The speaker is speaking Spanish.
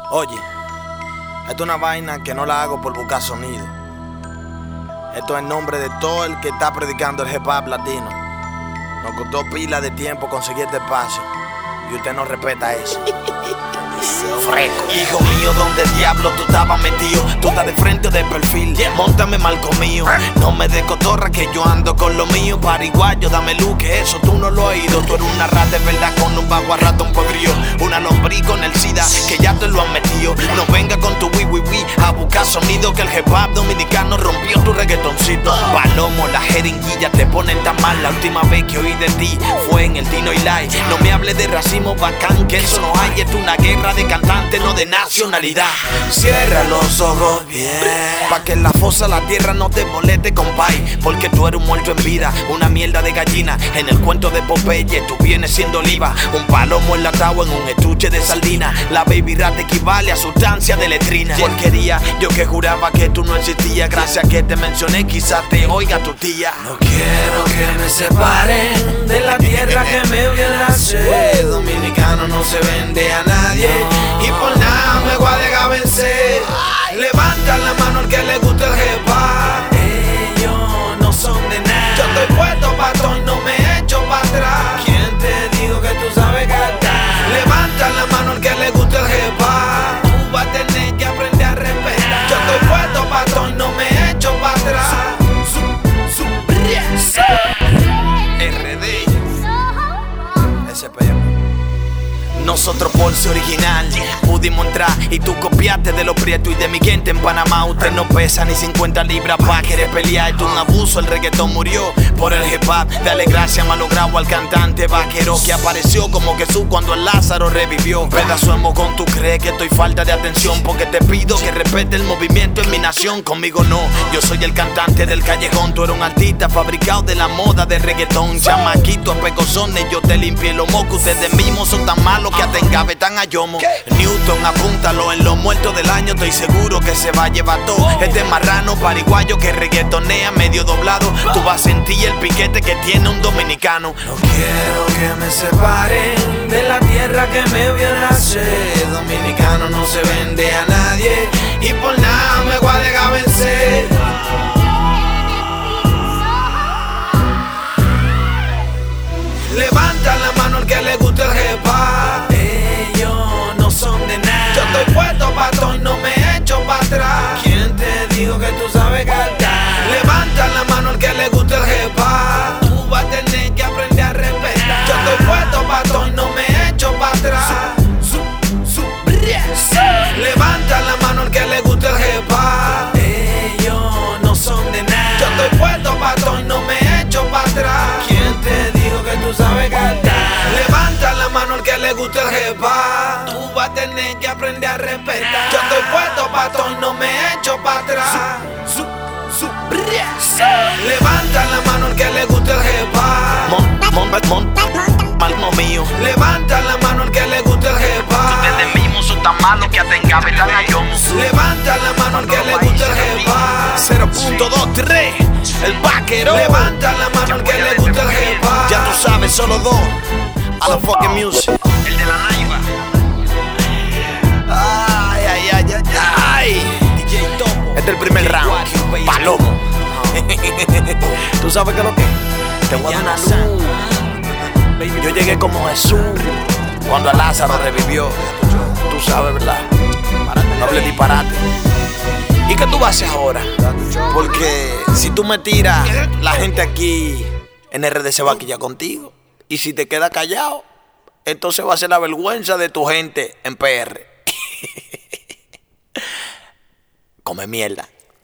Oye, esto es una vaina que no la hago por buscar sonido. Esto es en nombre de todo el que está predicando el hip hop latino. Nos costó pila de tiempo conseguir este espacio y usted no respeta eso. Freco. Hijo mío, ¿dónde diablo tú estabas metido? Tú estás de frente o de perfil, móntame mal conmigo. No me des cotorra que yo ando con lo mío. Pariguayo, dame luz que eso tú no lo has oído. Tú eres una rata de verdad con un bajo a ratón podrido. Una lombriz con el SIDA que ya te lo han metido. No venga con tu wi a buscar sonido que el hip hop dominicano rompió tu reggaetoncito. Palomo, la jeringuilla te ponen tan mal. La última vez que oí de ti fue en el Dino y Lai. No me hables de racismo bacán, que eso no hay. Es una guerra de cantante, no de nacionalidad. Cierra los ojos bien, pa' que en la fosa la tierra no te moleste, compay. Porque tú eres un muerto en vida, una mierda de gallina. En el cuento de Popeye tú vienes siendo oliva. Un palomo enlatado en un estuche de sardina. La baby rat equivale a sustancia de letrina. Porquería, yo que juraba que tú no existías. Gracias a que te mencioné, quizás te oiga tu tía. No quiero que me separen de la tierra que me vio nacer. Dominicano no se vende a nadie, y por nada me voy a dejar vencer. Levanta la mano al que le gusta el hip hop. Ellos no son de nada. Yo estoy puesto pa' todo y no me echo pa' atrás. ¿Quién te dijo que tú sabes cantar? Levanta la mano al que le gusta el hip hop. Tú vas a tener que aprender a respetar. Yo estoy puesto pa' todo y no me echo pa' atrás. RD SPM. Nosotros por ser original pudimos entrar y tú copiaste de los prietos y de mi gente en Panamá. Usted no pesa ni 50 libras pa' querer pelear. Esto es un abuso, el reggaetón murió por el hip hop. Dale gracias malogrado al cantante vaquero que apareció como Jesús cuando el Lázaro revivió. Pedazo de mocón, tú crees que estoy falta de atención porque te pido que respete el movimiento en mi nación. Conmigo no, yo soy el cantante del callejón. Tú eres un artista fabricado de la moda de reggaetón. Chamaquito a pecosones, yo te limpié los mocos. Ustedes mismos son tan malos que hasta engavetan a Yomo. Newton, apúntalo en los muertos del año. Estoy seguro que se va a llevar todo. Este marrano pariguayo que reggaetonea medio doblado. Tú vas a sentir el piquete que tiene un dominicano. No quiero que me separen de la tierra que me vio nacer. Dominicano no se vende a nadie, y por nada me voy a dejar vencer. Levanta la mano al que le gusta el hip hop. Ellos no son de nada. Yo estoy puesto pa' todo y no me echo pa' atrás. ¿Quién te dijo que tú sabes cantar? Levanta la mano al que le gusta el hip hop. Tú vas a tener que aprender a respetar. Yo estoy puesto pa' todo y no me echo pa' atrás. Levanta la mano al que le gusta el hip hop. Ellos no son de nada. Yo estoy puesto pa' todo y no me echo pa' atrás. ¿Quién te dijo que tú sabes cantar? Levanta la mano al que le gusta el hip hop. Tú vas a tener que aprender a respetar. Yo estoy puesto pa' todo y no me echo pa' atrás. Levanta la mano al que le gusta el hip hop. Malmo mío. Levanta la mano al que le gusta el hip hop. Ustedes mismos son tan malos que hasta engavetan a Yomo. Levanta la mano al que le gusta el hip hop. 0.23 el vaquero. Levanta la mano al que le gusta el hip hop. Ya tú sabes, solo dos a la fucking music. El de la naiva. Ay, ay, ay, ay, ay. DJ Topo. Este es el primer round. Palomo. ¿Tú sabes qué es lo que? Te voy a dar una luz. Yo llegué como Jesús cuando a Lázaro revivió. Tú sabes, ¿verdad? No hable disparate. ¿Y qué tú vas a hacer ahora? Porque si tú me tiras, la gente aquí en RD se va a quillar contigo. Y si te quedas callado, entonces va a ser la vergüenza de tu gente en PR. Come mierda.